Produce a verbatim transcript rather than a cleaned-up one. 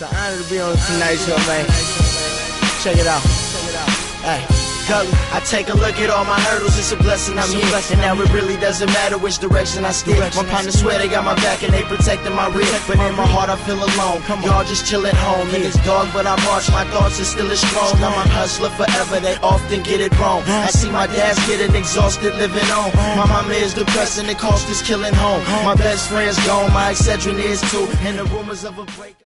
It's an honor to be on tonight's show, man. Check it out. Hey. Gully, I take a look at all my hurdles, it's a blessing I'm here. And now it really doesn't matter which direction I steer. My partners swear they got my back and they protecting my rear. But in my heart I feel alone, y'all just chill at home. And it's dark but I march, my thoughts are still as strong. I'm a hustler forever, they often get it wrong. I see my dad's getting exhausted living on. My mama is depressed and the cost is killing home. My best friend's gone, my Excedrin is too. And the rumors of a break